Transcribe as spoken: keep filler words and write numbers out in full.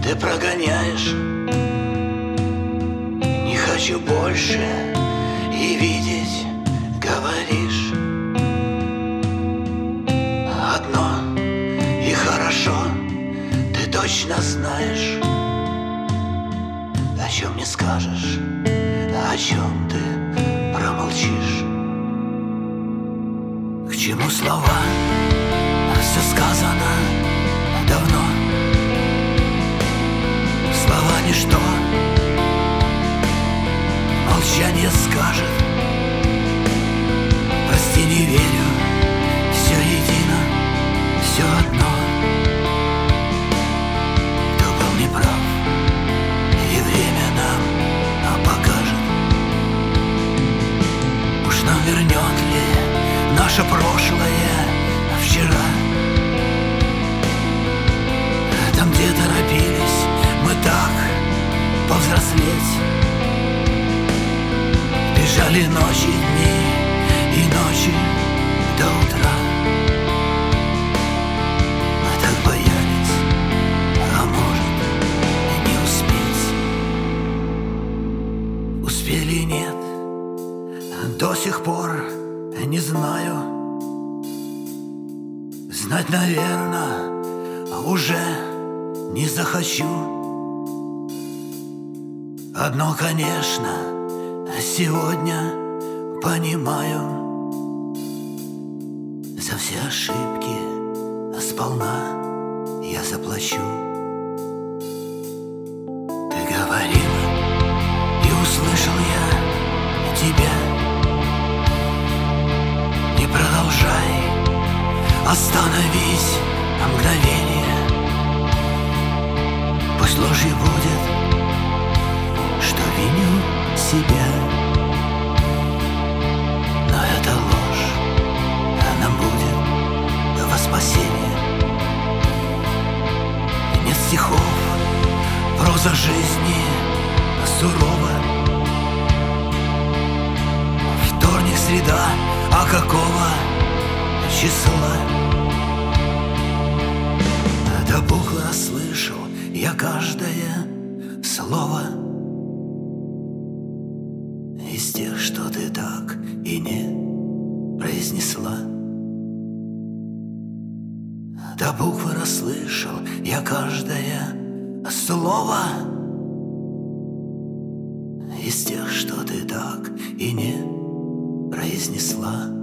ты прогоняешь. Не хочу больше и видеть, говоришь. Одно и хорошо, ты точно знаешь. О чем не скажешь, о чем ты промолчишь. К чему слова? Все сказано давно. Слова ничто, молчание скажет. Прости, не верю, все едино, все одно. Кто был неправ, и время нам покажет. Уж нам вернет ли наше прошлое вчера? Там, где торопились мы так повзрослеть, бежали ночи, дни и ночи до утра. Мы так боялись, а может и не успеть. Успели, нет, до сих пор не знаю. Знать, наверное, уже не захочу. Одно, конечно, сегодня понимаю: за все ошибки сполна я заплачу. Ты говорила, и услышал я тебя. Не продолжай, остановись на мгновение. Пусть ложью будет, что виню себя. Но эта ложь, она будет во спасение. Нет стихов, проза жизни сурова. Вторник, среда, а какого числа? До буквы расслышал я каждое слово из тех, что ты так и не произнесла. До буквы расслышал я каждое слово из тех, что ты так и не произнесла.